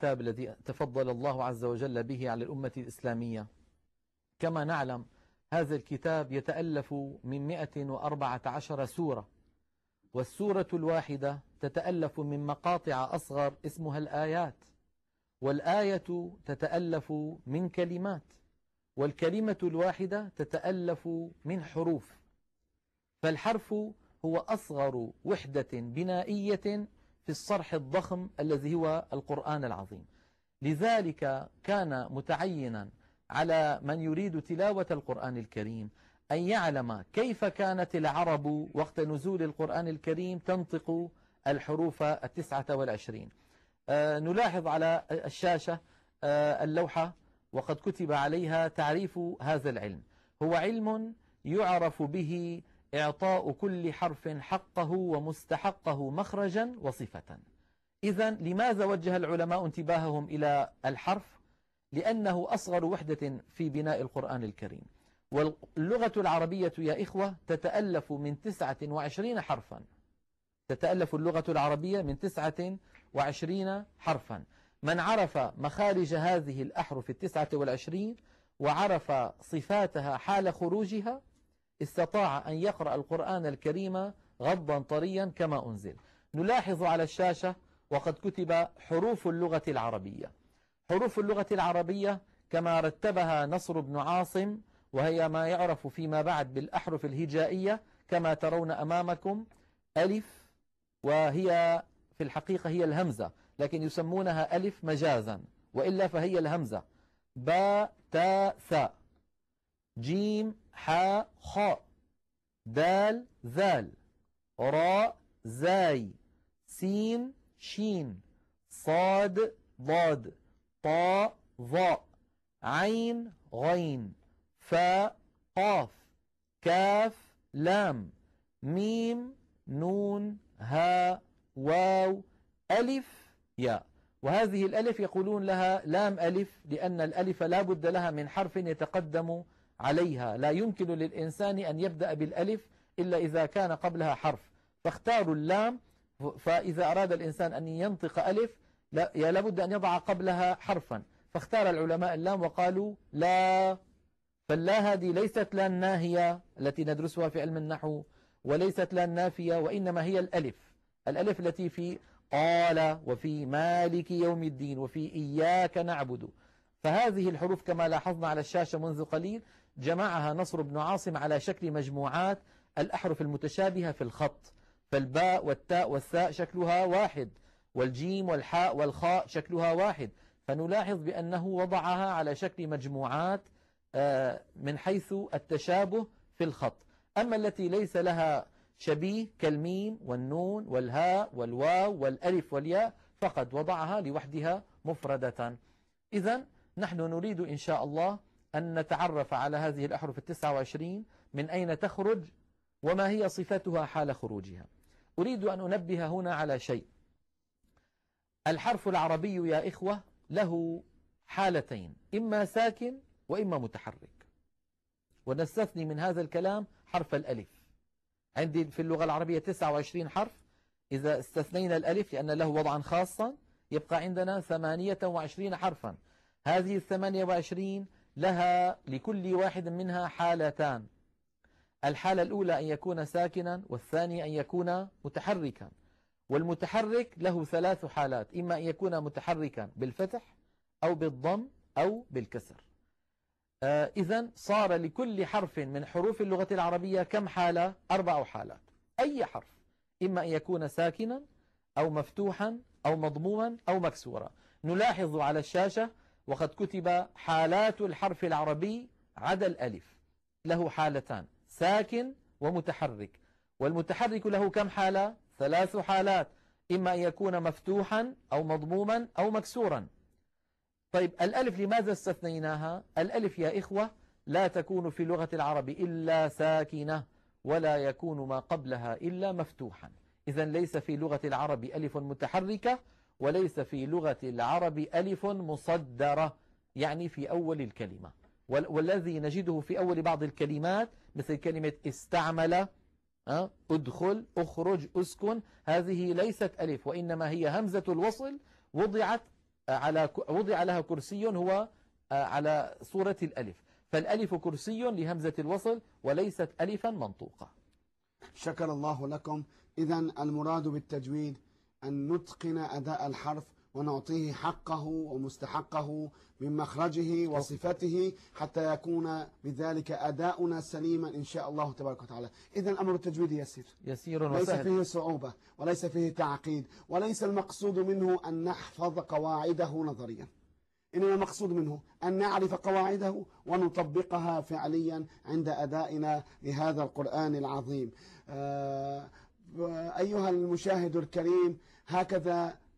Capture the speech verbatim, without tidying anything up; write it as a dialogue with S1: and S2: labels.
S1: الكتاب الذي تفضل الله عز وجل به على الأمة الإسلامية. كما نعلم هذا الكتاب يتألف من مئة وأربعة عشر سورة، والسورة الواحدة تتألف من مقاطع أصغر اسمها الآيات، والآية تتألف من كلمات، والكلمة الواحدة تتألف من حروف. فالحرف هو أصغر وحدة بنائية في الصرح الضخم الذي هو القرآن العظيم. لذلك كان متعينا على من يريد تلاوة القرآن الكريم أن يعلم كيف كانت العرب وقت نزول القرآن الكريم تنطق الحروف التسعة والعشرين. آه نلاحظ على الشاشة آه اللوحة، وقد كتب عليها تعريف هذا العلم: هو علم يعرف به إعطاء كل حرف حقه ومستحقه مخرجا وصفة. إذن لماذا وجه العلماء انتباههم إلى الحرف؟ لأنه أصغر وحدة في بناء القرآن الكريم. واللغة العربية يا إخوة تتألف من تسعة وعشرين حرفا، تتألف اللغة العربية من تسعة وعشرين حرفا. من عرف مخارج هذه الأحرف التسعة والعشرين وعرف صفاتها حال خروجها استطاع أن يقرأ القرآن الكريم غضا طريا كما أنزل. نلاحظ على الشاشة وقد كتب حروف اللغة العربية. حروف اللغة العربية كما رتبها نصر بن عاصم، وهي ما يعرف فيما بعد بالأحرف الهجائية كما ترون أمامكم: ألف، وهي في الحقيقة هي الهمزة لكن يسمونها ألف مجازا، وإلا فهي الهمزة. باء تاء ثاء، جيم حاء خاء، دال ذال، راء زاي، سين شين، صاد ضاد، طاء ظاء، عين غين، فاء قاف، كاف لام، ميم نون هاء واو، ألف ياء. وهذه الألف يقولون لها لام ألف لأن الألف لا بد لها من حرف يتقدم عليها، لا يمكن للإنسان أن يبدأ بالألف إلا إذا كان قبلها حرف، فاختاروا اللام. فإذا أراد الإنسان أن ينطق ألف لا لابد أن يضع قبلها حرفا، فاختار العلماء اللام وقالوا لا. فاللا هذه ليست لا الناهية التي ندرسها في علم النحو، وليست لا النافية، وإنما هي الألف، الألف التي في قال وفي مالك يوم الدين وفي إياك نعبد. فهذه الحروف كما لاحظنا على الشاشة منذ قليل جمعها نصر بن عاصم على شكل مجموعات الأحرف المتشابهة في الخط. فالباء والتاء والثاء شكلها واحد، والجيم والحاء والخاء شكلها واحد، فنلاحظ بأنه وضعها على شكل مجموعات من حيث التشابه في الخط. أما التي ليس لها شبيه كالميم والنون والهاء والواو والألف والياء فقد وضعها لوحدها مفردة. إذن نحن نريد إن شاء الله أن نتعرف على هذه الأحرف التسعة وعشرين، من أين تخرج وما هي صفتها حال خروجها. أريد أن أنبه هنا على شيء: الحرف العربي يا إخوة له حالتين، إما ساكن وإما متحرك، ونستثني من هذا الكلام حرف الألف. عندي في اللغة العربية تسعة وعشرين حرف، إذا استثنينا الألف لأن له وضعا خاصا يبقى عندنا ثمانية وعشرين حرفا. هذه الثمانية وعشرين لها لكل واحد منها حالتان: الحالة الأولى أن يكون ساكنا، والثانية أن يكون متحركا. والمتحرك له ثلاث حالات: إما أن يكون متحركا بالفتح أو بالضم أو بالكسر. آه إذن صار لكل حرف من حروف اللغة العربية كم حالة؟ أربع حالات. أي حرف إما أن يكون ساكنا أو مفتوحا أو مضموما أو مكسورا. نلاحظ على الشاشة وقد كتب حالات الحرف العربي عدا الألف، له حالتان: ساكن ومتحرك. والمتحرك له كم حالة؟ ثلاث حالات: إما أن يكون مفتوحا أو مضموما أو مكسورا. طيب الألف لماذا استثنيناها؟ الألف يا إخوة لا تكون في لغة العرب إلا ساكنة، ولا يكون ما قبلها إلا مفتوحا. إذن ليس في لغة العرب ألف متحركة، وليس في لغة العرب ألف مصدرة يعني في أول الكلمة. والذي نجده في أول بعض الكلمات مثل كلمة استعمل، ادخل، اخرج، اسكن، هذه ليست ألف، وإنما هي همزة الوصل وضعت على وضع لها كرسي هو على صورة الألف، فالألف كرسي لهمزة الوصل وليست ألفا منطوقة.
S2: شكر الله لكم. إذن المراد بالتجويد أن نتقن أداء الحرف ونعطيه حقه ومستحقه من مخرجه وصفته حتى يكون بذلك أداؤنا سليما إن شاء الله تبارك وتعالى. إذن أمر التجويد يسير
S1: يسير
S2: ليس
S1: وسهل،
S2: فيه صعوبة وليس فيه تعقيد، وليس المقصود منه أن نحفظ قواعده نظريا، إنما المقصود منه أن نعرف قواعده ونطبقها فعليا عند أدائنا لهذا القرآن العظيم. أيها المشاهد الكريم، هكذا